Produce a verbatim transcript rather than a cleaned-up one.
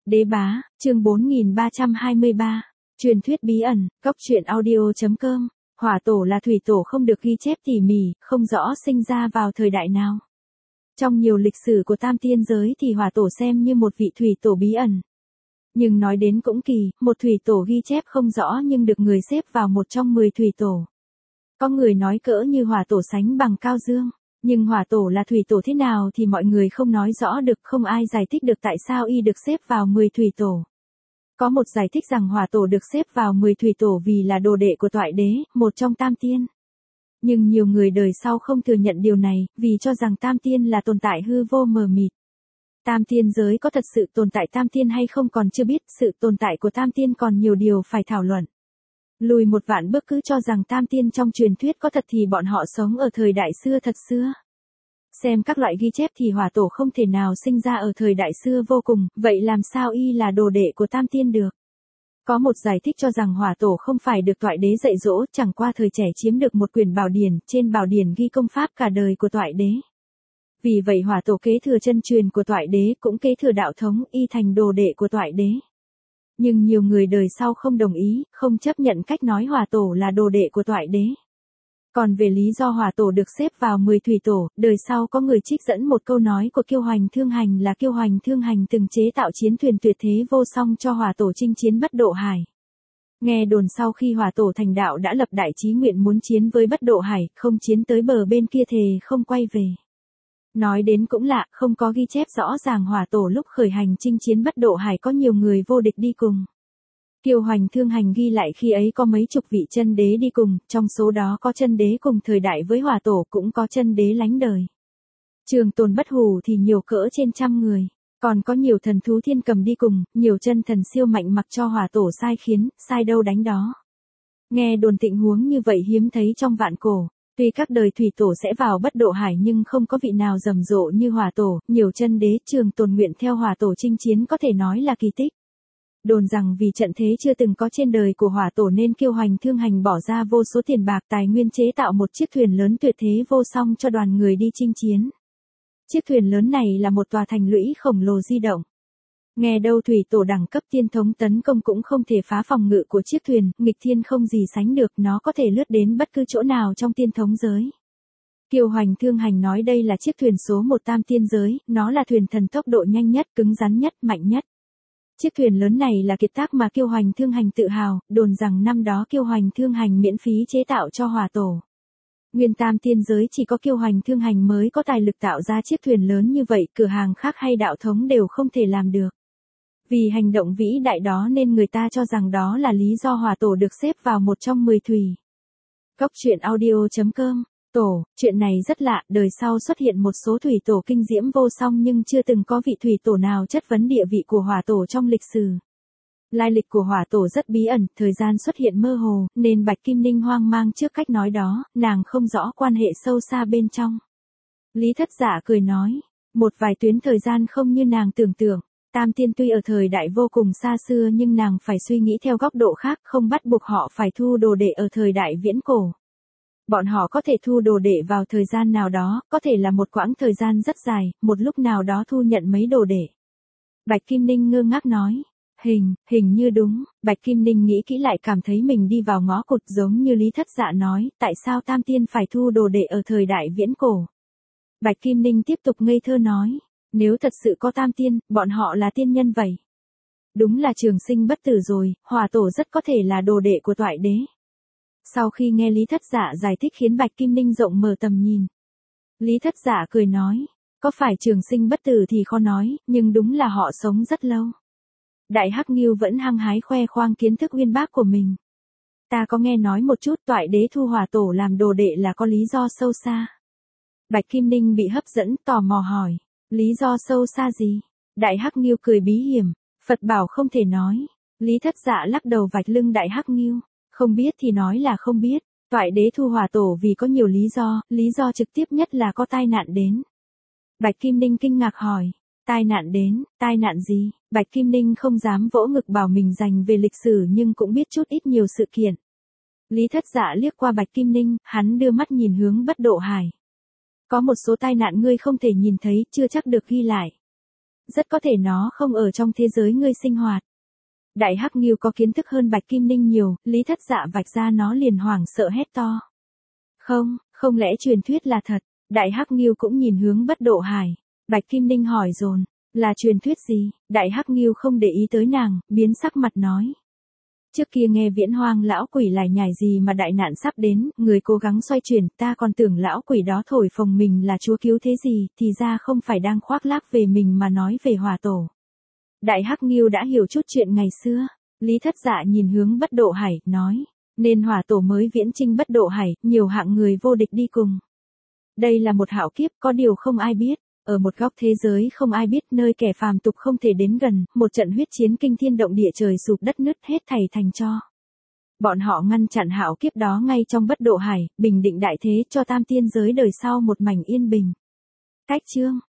Đế bá, chương bốn nghìn ba trăm hai mươi ba. Truyền thuyết bí ẩn, cốc truyện audio.com. Hỏa tổ là thủy tổ không được ghi chép tỉ mỉ, không rõ sinh ra vào thời đại nào. Trong nhiều lịch sử của tam tiên giới thì hỏa tổ xem như một vị thủy tổ bí ẩn. Nhưng nói đến cũng kỳ, một thủy tổ ghi chép không rõ nhưng được người xếp vào một trong mười thủy tổ. Có người nói cỡ như hỏa tổ sánh bằng Cao Dương. Nhưng hỏa tổ là thủy tổ thế nào thì mọi người không nói rõ được, không ai giải thích được tại sao y được xếp vào mười thủy tổ. Có một giải thích rằng hỏa tổ được xếp vào mười thủy tổ vì là đồ đệ của Toại Đế, một trong tam tiên. Nhưng nhiều người đời sau không thừa nhận điều này, vì cho rằng tam tiên là tồn tại hư vô mờ mịt. Tam tiên giới có thật sự tồn tại tam tiên hay không còn chưa biết, sự tồn tại của tam tiên còn nhiều điều phải thảo luận. Lùi một vạn bước cứ cho rằng tam tiên trong truyền thuyết có thật thì bọn họ sống ở thời đại xưa thật xưa. Xem các loại ghi chép thì hỏa tổ không thể nào sinh ra ở thời đại xưa vô cùng, vậy làm sao y là đồ đệ của tam tiên được? Có một giải thích cho rằng hỏa tổ không phải được Toại Đế dạy dỗ, chẳng qua thời trẻ chiếm được một quyển bảo điển, trên bảo điển ghi công pháp cả đời của Toại Đế. Vì vậy hỏa tổ kế thừa chân truyền của Toại Đế, cũng kế thừa đạo thống, y thành đồ đệ của Toại Đế. Nhưng nhiều người đời sau không đồng ý, không chấp nhận cách nói hỏa tổ là đồ đệ của Toại Đế. Còn về lý do hỏa tổ được xếp vào mười thủy tổ, đời sau có người trích dẫn một câu nói của Kiêu Hoành Thương Hành là Kiêu Hoành Thương Hành từng chế tạo chiến thuyền tuyệt thế vô song cho hỏa tổ chinh chiến Bất Độ Hải. Nghe đồn sau khi hỏa tổ thành đạo đã lập đại chí nguyện muốn chiến với Bất Độ Hải, không chiến tới bờ bên kia thề không quay về. Nói đến cũng lạ, không có ghi chép rõ ràng hỏa tổ lúc khởi hành chinh chiến Bất Độ Hải có nhiều người vô địch đi cùng. Kiêu Hoành Thương Hành ghi lại khi ấy có mấy chục vị chân đế đi cùng, trong số đó có chân đế cùng thời đại với hỏa tổ, cũng có chân đế lánh đời. Trường Tồn Bất Hủ thì nhiều cỡ trên trăm người, còn có nhiều thần thú thiên cầm đi cùng, nhiều chân thần siêu mạnh mặc cho hỏa tổ sai khiến, sai đâu đánh đó. Nghe đồn tình huống như vậy hiếm thấy trong vạn cổ. Tuy các đời thủy tổ sẽ vào Bất Độ Hải nhưng không có vị nào rầm rộ như hỏa tổ, nhiều chân đế Trường Tồn nguyện theo hỏa tổ chinh chiến có thể nói là kỳ tích. Đồn rằng vì trận thế chưa từng có trên đời của hỏa tổ nên Kiêu Hoành Thương Hành bỏ ra vô số tiền bạc tài nguyên chế tạo một chiếc thuyền lớn tuyệt thế vô song cho đoàn người đi chinh chiến. Chiếc thuyền lớn này là một tòa thành lũy khổng lồ di động. Nghe đâu thủy tổ đẳng cấp tiên thống tấn công cũng không thể phá phòng ngự của chiếc thuyền, nghịch thiên không gì sánh được, nó có thể lướt đến bất cứ chỗ nào trong tiên thống giới. Kiêu Hoành Thương Hành nói đây là chiếc thuyền số một tam tiên giới, nó là thuyền thần tốc độ nhanh nhất, cứng rắn nhất, mạnh nhất. Chiếc thuyền lớn này là kiệt tác mà Kiêu Hoành Thương Hành tự hào, đồn rằng năm đó Kiêu Hoành Thương Hành miễn phí chế tạo cho hỏa tổ. Nguyên tam tiên giới chỉ có Kiêu Hoành Thương Hành mới có tài lực tạo ra chiếc thuyền lớn như vậy, cửa hàng khác hay đạo thống đều không thể làm được. Vì hành động vĩ đại đó nên người ta cho rằng đó là lý do hỏa tổ được xếp vào một trong mười thủy. Cốc truyện audio.com. Tổ, chuyện này rất lạ, đời sau xuất hiện một số thủy tổ kinh diễm vô song nhưng chưa từng có vị thủy tổ nào chất vấn địa vị của hỏa tổ trong lịch sử. Lai lịch của hỏa tổ rất bí ẩn, thời gian xuất hiện mơ hồ, nên Bạch Kim Ninh hoang mang trước cách nói đó, nàng không rõ quan hệ sâu xa bên trong. Lý Thất Giả cười nói, một vài tuyến thời gian không như nàng tưởng tượng. Tam tiên tuy ở thời đại vô cùng xa xưa nhưng nàng phải suy nghĩ theo góc độ khác, không bắt buộc họ phải thu đồ đệ ở thời đại viễn cổ. Bọn họ có thể thu đồ đệ vào thời gian nào đó, có thể là một quãng thời gian rất dài, một lúc nào đó thu nhận mấy đồ đệ. Bạch Kim Ninh ngơ ngác nói, hình, hình như đúng. Bạch Kim Ninh nghĩ kỹ lại cảm thấy mình đi vào ngõ cụt, giống như Lý Thất Dạ nói, tại sao tam tiên phải thu đồ đệ ở thời đại viễn cổ. Bạch Kim Ninh tiếp tục ngây thơ nói, nếu thật sự có tam tiên, bọn họ là tiên nhân vậy. Đúng là trường sinh bất tử rồi, hỏa tổ rất có thể là đồ đệ của Toại Đế. Sau khi nghe Lý Thất Giả giải thích khiến Bạch Kim Ninh rộng mở tầm nhìn. Lý Thất Giả cười nói, có phải trường sinh bất tử thì khó nói, nhưng đúng là họ sống rất lâu. Đại Hắc Ngưu vẫn hăng hái khoe khoang kiến thức uyên bác của mình. Ta có nghe nói một chút Toại Đế thu hỏa tổ làm đồ đệ là có lý do sâu xa. Bạch Kim Ninh bị hấp dẫn tò mò hỏi, lý do sâu xa gì? Đại Hắc Ngưu cười bí hiểm, Phật bảo không thể nói. Lý Thất Dạ lắc đầu vạch lưng Đại Hắc Ngưu. Không biết thì nói là không biết, Toại Đế thu hỏa tổ vì có nhiều lý do, lý do trực tiếp nhất là có tai nạn đến. Bạch Kim Ninh kinh ngạc hỏi, tai nạn đến, tai nạn gì? Bạch Kim Ninh không dám vỗ ngực bảo mình dành về lịch sử nhưng cũng biết chút ít nhiều sự kiện. Lý Thất Dạ liếc qua Bạch Kim Ninh, hắn đưa mắt nhìn hướng Bất Độ Hải. Có một số tai nạn ngươi không thể nhìn thấy, chưa chắc được ghi lại. rất có thể nó không ở trong thế giới ngươi sinh hoạt. Đại Hắc Ngưu có kiến thức hơn Bạch Kim Ninh nhiều, Lý Thất Dạ vạch ra nó liền hoảng sợ hét to. Không, không lẽ truyền thuyết là thật? Đại Hắc Ngưu cũng nhìn hướng Bất Độ Hải. Bạch Kim Ninh hỏi dồn, là truyền thuyết gì? Đại Hắc Ngưu không để ý tới nàng, biến sắc mặt nói. Trước kia nghe Viễn Hoang lão quỷ lải nhải gì mà đại nạn sắp đến, người cố gắng xoay chuyển, ta còn tưởng lão quỷ đó thổi phồng mình là chúa cứu thế gì, thì ra không phải đang khoác lác về mình mà nói về Hỏa Tổ. Đại Hắc Ngưu đã hiểu chút chuyện ngày xưa. Lý Thất Dạ nhìn hướng Bất Độ Hải, nói, nên Hỏa Tổ mới viễn chinh Bất Độ Hải, nhiều hạng người vô địch đi cùng. Đây là một hạo kiếp, có điều không ai biết. Ở một góc thế giới không ai biết, nơi kẻ phàm tục không thể đến gần, một trận huyết chiến kinh thiên động địa, trời sụp đất nứt, hết thảy thành tro. Bọn họ ngăn chặn hạo kiếp đó ngay trong Bất Độ Hải, bình định đại thế, cho tam tiên giới đời sau một mảnh yên bình. Cách chương